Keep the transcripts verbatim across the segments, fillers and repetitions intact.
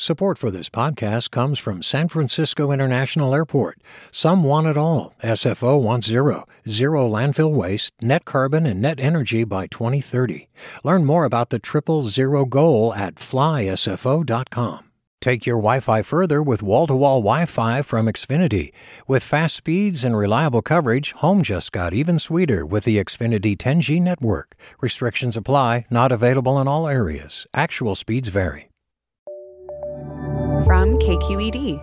Support for this podcast comes from San Francisco International Airport. Some want it all. S F O wants zero. Zero landfill waste, net carbon, and net energy by twenty thirty. Learn more about the triple zero goal at fly S F O dot com. Take your Wi-Fi further with wall-to-wall Wi-Fi from Xfinity. With fast speeds and reliable coverage, home just got even sweeter with the Xfinity ten G network. Restrictions apply, not available in all areas. Actual speeds vary. From K Q E D.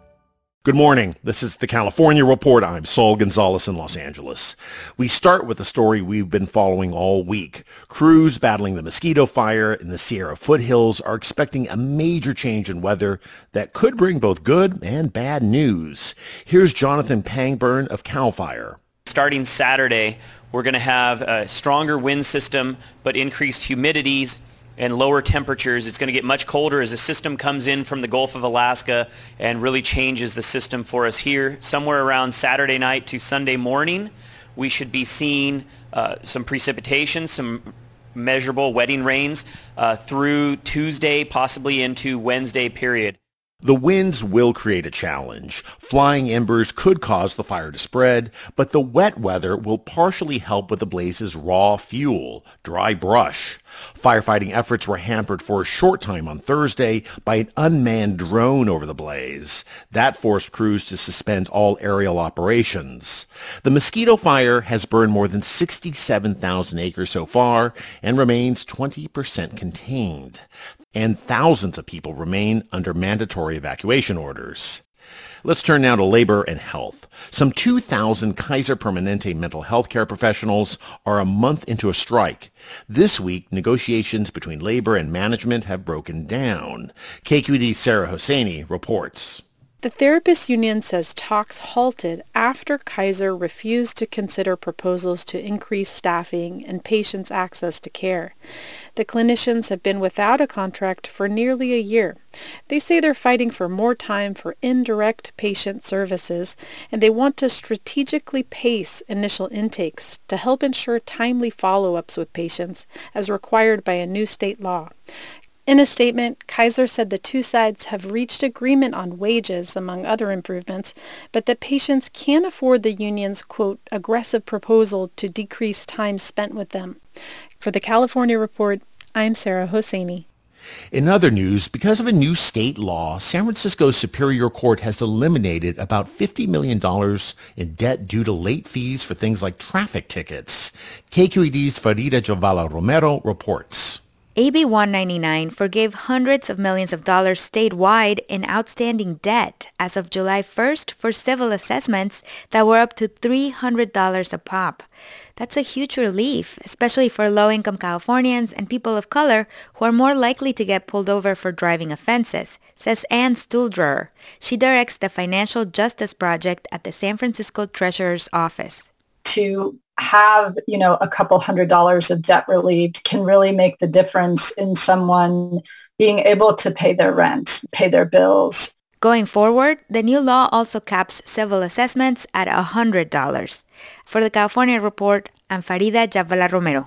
Good morning. This is the California Report. I'm Saul Gonzalez in Los Angeles. We start with a story we've been following all week. Crews battling the mosquito fire in the Sierra foothills are expecting a major change in weather that could bring both good and bad news. Here's Jonathan Pangburn of CAL FIRE. Starting Saturday, we're going to have a stronger wind system, but increased humidities and lower temperatures. It's going to get much colder as a system comes in from the Gulf of Alaska and really changes the system for us here. Somewhere around Saturday night to Sunday morning, we should be seeing uh, some precipitation, some measurable wetting rains uh, through Tuesday, possibly into Wednesday period. The winds will create a challenge. Flying embers could cause the fire to spread, but the wet weather will partially help with the blaze's raw fuel, dry brush. Firefighting efforts were hampered for a short time on Thursday by an unmanned drone over the blaze. That forced crews to suspend all aerial operations. The mosquito fire has burned more than sixty-seven thousand acres so far and remains twenty percent contained. And thousands of people remain under mandatory evacuation orders. Let's turn now to labor and health. Some two thousand Kaiser Permanente mental health care professionals are a month into a strike. This week, negotiations between labor and management have broken down. K Q E D's Sarah Hosseini reports. The therapist union says talks halted after Kaiser refused to consider proposals to increase staffing and patients' access to care. The clinicians have been without a contract for nearly a year. They say they're fighting for more time for indirect patient services, and they want to strategically pace initial intakes to help ensure timely follow-ups with patients, as required by a new state law. In a statement, Kaiser said the two sides have reached agreement on wages, among other improvements, but that patients can't afford the union's, quote, aggressive proposal to decrease time spent with them. For the California Report, I'm Sarah Hosseini. In other news, because of a new state law, San Francisco's Superior Court has eliminated about fifty million dollars in debt due to late fees for things like traffic tickets. K Q E D's Farida Jhabvala Romero reports. A B one ninety-nine forgave hundreds of millions of dollars statewide in outstanding debt as of July first for civil assessments that were up to three hundred dollars a pop. That's a huge relief, especially for low-income Californians and people of color who are more likely to get pulled over for driving offenses, says Ann Stuhldreher. She directs the Financial Justice Project at the San Francisco Treasurer's Office. To have, you know, a couple hundred dollars of debt relieved can really make the difference in someone being able to pay their rent, pay their bills. Going forward, the new law also caps civil assessments at one hundred dollars. For the California Report, I'm Farida Jhabvala Romero.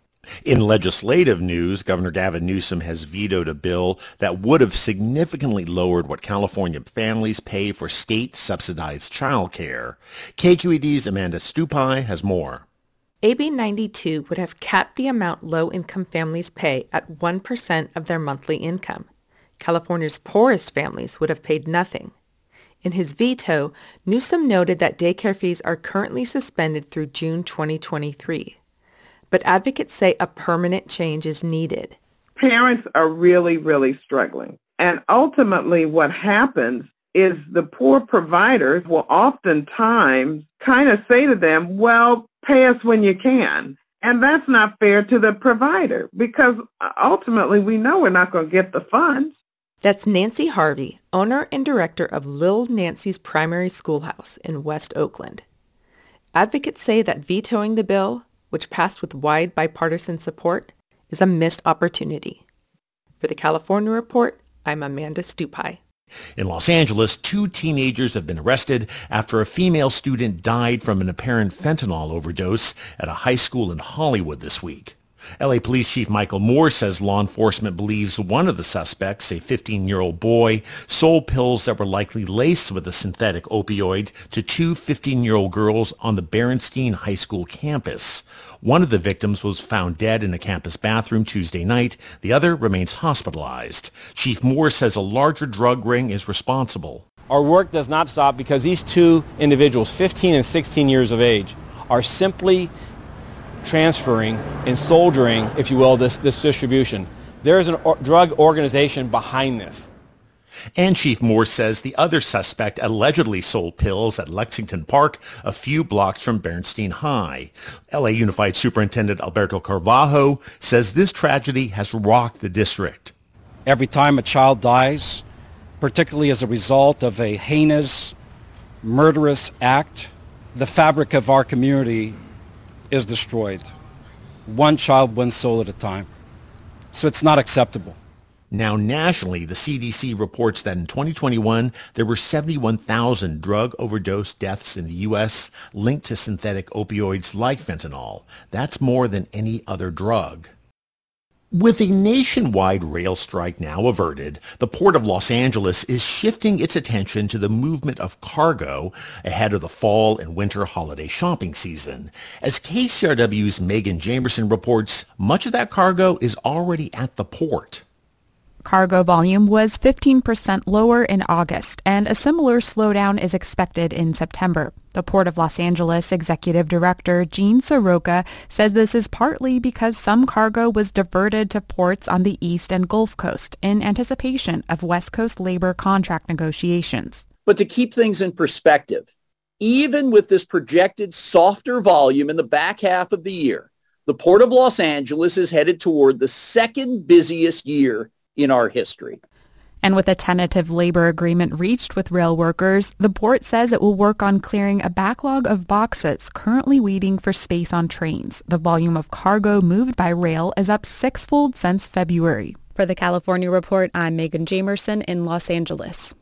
In legislative news, Governor Gavin Newsom has vetoed a bill that would have significantly lowered what California families pay for state-subsidized child care. K Q E D's Amanda Stupai has more. A B ninety-two would have capped the amount low-income families pay at one percent of their monthly income. California's poorest families would have paid nothing. In his veto, Newsom noted that daycare fees are currently suspended through June twenty twenty-three. But advocates say a permanent change is needed. Parents are really, really struggling. And ultimately what happens is the poor providers will oftentimes kind of say to them, well, pay us when you can. And that's not fair to the provider because ultimately we know we're not going to get the funds. That's Nancy Harvey, owner and director of Lil Nancy's Primary Schoolhouse in West Oakland. Advocates say that vetoing the bill, which passed with wide bipartisan support, is a missed opportunity. For the California Report, I'm Amanda Stupai. In Los Angeles, two teenagers have been arrested after a female student died from an apparent fentanyl overdose at a high school in Hollywood this week. L A Police Chief Michael Moore says law enforcement believes one of the suspects, a fifteen-year-old boy, sold pills that were likely laced with a synthetic opioid to two fifteen-year-old girls on the Berenstein High School campus. One of the victims was found dead in a campus bathroom Tuesday night. The other remains hospitalized. Chief Moore says a larger drug ring is responsible. Our work does not stop because these two individuals, fifteen and sixteen years of age, are simply transferring and soldiering, if you will, this, this distribution. There is a or- drug organization behind this. And Chief Moore says the other suspect allegedly sold pills at Lexington Park, a few blocks from Berenstein High. L A Unified Superintendent Alberto Carvalho says this tragedy has rocked the district. Every time a child dies, particularly as a result of a heinous, murderous act, the fabric of our community is destroyed. One child, one soul at a time. So it's not acceptable. Now nationally, the C D C reports that in twenty twenty-one, there were seventy-one thousand drug overdose deaths in the U S linked to synthetic opioids like fentanyl. That's more than any other drug. With a nationwide rail strike now averted, the Port of Los Angeles is shifting its attention to the movement of cargo ahead of the fall and winter holiday shopping season. As K C R W's Megan Jamerson reports, much of that cargo is already at the port. Cargo volume was fifteen percent lower in August, and a similar slowdown is expected in September. The Port of Los Angeles Executive Director Gene Soroka says this is partly because some cargo was diverted to ports on the East and Gulf Coast in anticipation of West Coast labor contract negotiations. But to keep things in perspective, even with this projected softer volume in the back half of the year, the Port of Los Angeles is headed toward the second busiest year in our history. And with a tentative labor agreement reached with rail workers, the port says it will work on clearing a backlog of boxes currently waiting for space on trains. The volume of cargo moved by rail is up sixfold since February. For the California Report, I'm Megan Jamerson in Los Angeles.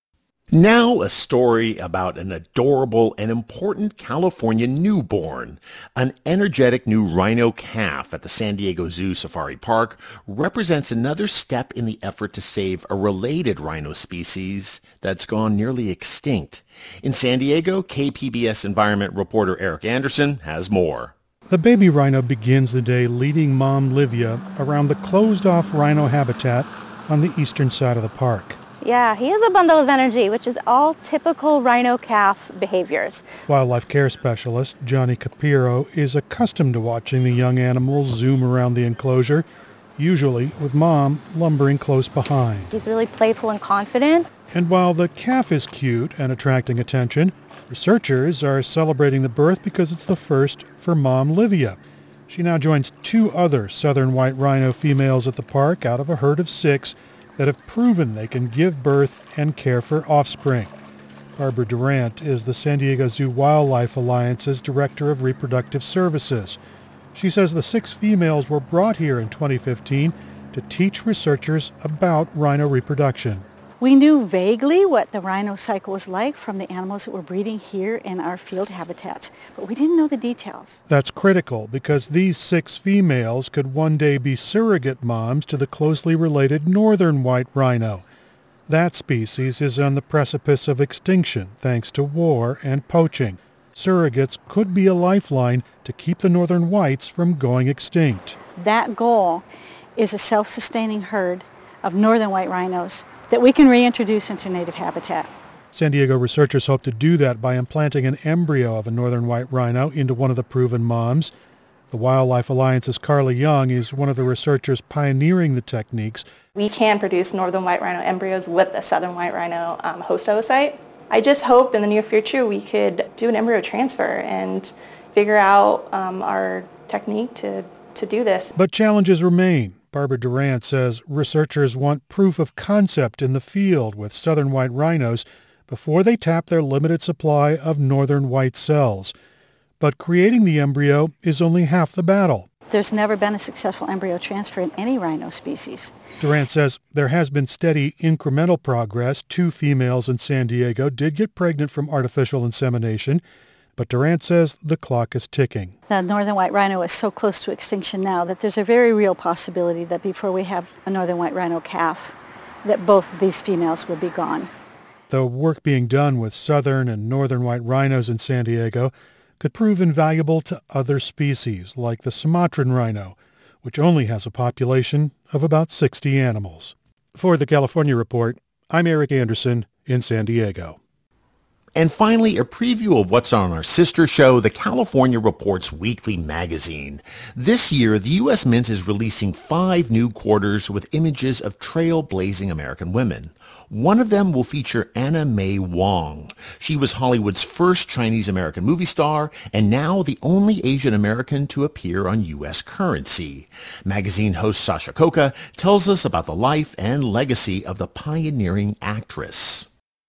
Now a story about an adorable and important California newborn. An energetic new rhino calf at the San Diego Zoo Safari Park represents another step in the effort to save a related rhino species that's gone nearly extinct. In San Diego, K P B S environment reporter Eric Anderson has more. The baby rhino begins the day leading mom Livia around the closed-off rhino habitat on the eastern side of the park. Yeah, he has a bundle of energy, which is all typical rhino calf behaviors. Wildlife care specialist Johnny Capiro is accustomed to watching the young animals zoom around the enclosure, usually with mom lumbering close behind. He's really playful and confident. And while the calf is cute and attracting attention, researchers are celebrating the birth because it's the first for mom Livia. She now joins two other southern white rhino females at the park out of a herd of six that have proven they can give birth and care for offspring. Barbara Durant is the San Diego Zoo Wildlife Alliance's Director of Reproductive Services. She says the six females were brought here in twenty fifteen to teach researchers about rhino reproduction. We knew vaguely what the rhino cycle was like from the animals that were breeding here in our field habitats, but we didn't know the details. That's critical because these six females could one day be surrogate moms to the closely related northern white rhino. That species is on the precipice of extinction thanks to war and poaching. Surrogates could be a lifeline to keep the northern whites from going extinct. That goal is a self-sustaining herd of northern white rhinos that we can reintroduce into native habitat. San Diego researchers hope to do that by implanting an embryo of a northern white rhino into one of the proven moms. The Wildlife Alliance's Carly Young is one of the researchers pioneering the techniques. We can produce northern white rhino embryos with a southern white rhino um, host oocyte. I just hope in the near future we could do an embryo transfer and figure out um, our technique to, to do this. But challenges remain. Barbara Durant says researchers want proof of concept in the field with southern white rhinos before they tap their limited supply of northern white cells. But creating the embryo is only half the battle. There's never been a successful embryo transfer in any rhino species. Durant says there has been steady incremental progress. Two females in San Diego did get pregnant from artificial insemination. But Durant says the clock is ticking. The northern white rhino is so close to extinction now that there's a very real possibility that before we have a northern white rhino calf, that both of these females will be gone. The work being done with southern and northern white rhinos in San Diego could prove invaluable to other species, like the Sumatran rhino, which only has a population of about sixty animals. For the California Report, I'm Eric Anderson in San Diego. And finally, a preview of what's on our sister show, the California Report's weekly magazine. This year, the U S Mint is releasing five new quarters with images of trailblazing American women. One of them will feature Anna May Wong. She was Hollywood's first Chinese-American movie star and now the only Asian American to appear on U S currency. Magazine host Sasha Khokha tells us about the life and legacy of the pioneering actress.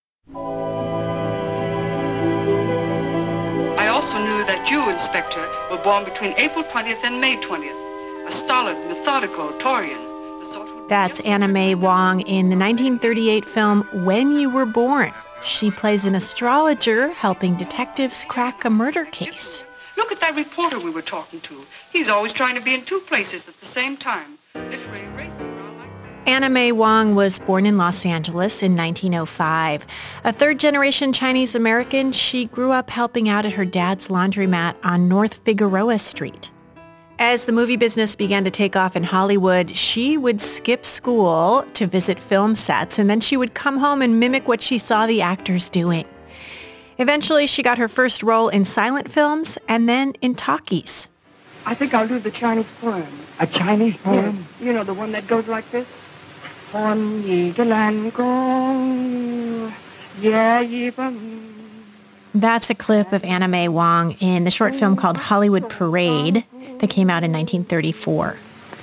I also knew that you, Inspector, were born between April twentieth and May twentieth. A stolid, methodical Taurian. That's Anna May Wong in the nineteen thirty-eight film When You Were Born. She plays an astrologer helping detectives crack a murder case. Look at that reporter we were talking to. He's always trying to be in two places at the same time. Literally racing around like that. Anna May Wong was born in Los Angeles in nineteen oh five. A third-generation Chinese American, she grew up helping out at her dad's laundromat on North Figueroa Street. As the movie business began to take off in Hollywood, she would skip school to visit film sets, and then she would come home and mimic what she saw the actors doing. Eventually, she got her first role in silent films and then in talkies. I think I'll do the Chinese poem. A Chinese poem? Yeah. You know, the one that goes like this. On ye de lan gong, yeah, ye bum. That's a clip of Anna May Wong in the short film called Hollywood Parade that came out in nineteen thirty-four.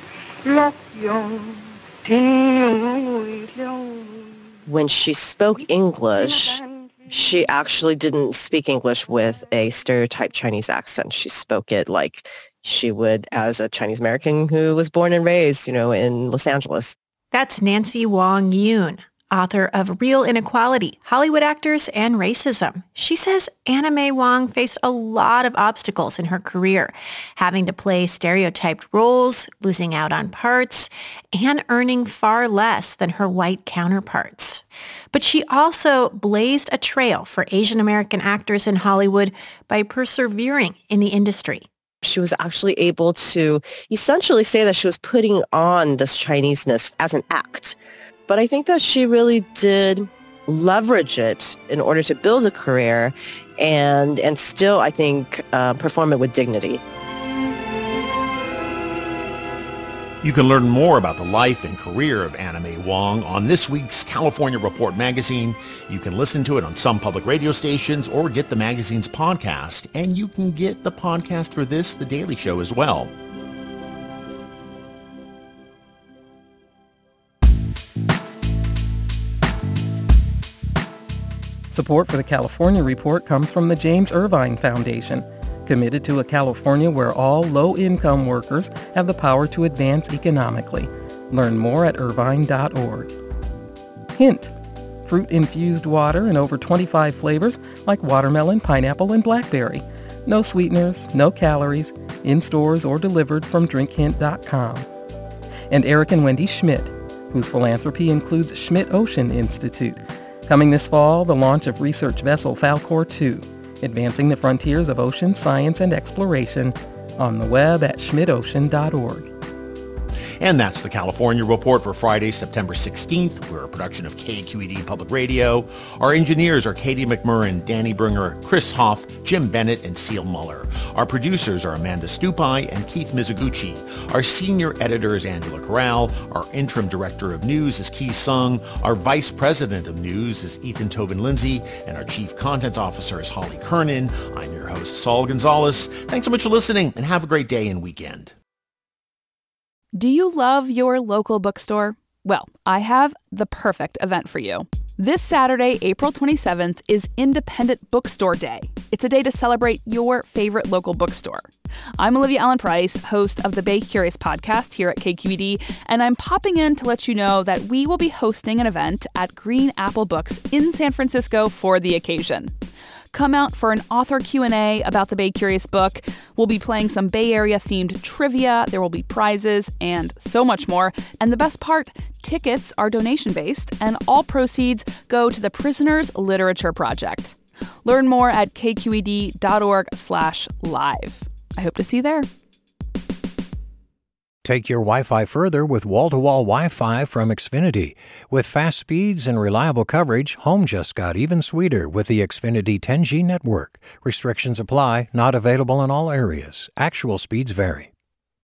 When she spoke English, she actually didn't speak English with a stereotyped Chinese accent. She spoke it like she would as a Chinese American who was born and raised, you know, in Los Angeles. That's Nancy Wong Yoon, author of Real Inequality, Hollywood Actors and Racism. She says Anna May Wong faced a lot of obstacles in her career, having to play stereotyped roles, losing out on parts, and earning far less than her white counterparts. But she also blazed a trail for Asian American actors in Hollywood by persevering in the industry. She was actually able to essentially say that she was putting on this Chineseness as an act. But I think that she really did leverage it in order to build a career and and still, I think, uh, perform it with dignity. You can learn more about the life and career of Anna May Wong on this week's California Report magazine. You can listen to it on some public radio stations or get the magazine's podcast. And you can get the podcast for this, The Daily Show, as well. Support for the California Report comes from the James Irvine Foundation, committed to a California where all low-income workers have the power to advance economically. Learn more at irvine dot org. Hint: fruit-infused water in over twenty-five flavors like watermelon, pineapple, and blackberry. No sweeteners, no calories, in stores or delivered from drink hint dot com. And Eric and Wendy Schmidt, whose philanthropy includes Schmidt Ocean Institute. Coming this fall, the launch of research vessel Falkor two, advancing the frontiers of ocean science and exploration, on the web at schmidt ocean dot org. And that's the California Report for Friday, September sixteenth. We're a production of K Q E D Public Radio. Our engineers are Katie McMurrin, Danny Bringer, Chris Hoff, Jim Bennett, and Seal Muller. Our producers are Amanda Stupai and Keith Mizuguchi. Our senior editor is Angela Corral. Our interim director of news is Kee Sung. Our vice president of news is Ethan Tobin-Lindsay. And our chief content officer is Holly Kernan. I'm your host, Saul Gonzalez. Thanks so much for listening, and have a great day and weekend. Do you love your local bookstore? Well, I have the perfect event for you. This Saturday, April twenty-seventh, is Independent Bookstore Day. It's a day to celebrate your favorite local bookstore. I'm Olivia Allen Price, host of the Bay Curious podcast here at K Q E D, and I'm popping in to let you know that we will be hosting an event at Green Apple Books in San Francisco for the occasion. Come out for an author Q and A about the Bay Curious book. We'll be playing some Bay Area-themed trivia. There will be prizes and so much more. And the best part, tickets are donation-based, and all proceeds go to the Prisoners Literature Project. Learn more at kqed.org slash live. I hope to see you there. Take your Wi-Fi further with wall-to-wall Wi-Fi from Xfinity. With fast speeds and reliable coverage, home just got even sweeter with the Xfinity ten G network. Restrictions apply, not available in all areas. Actual speeds vary.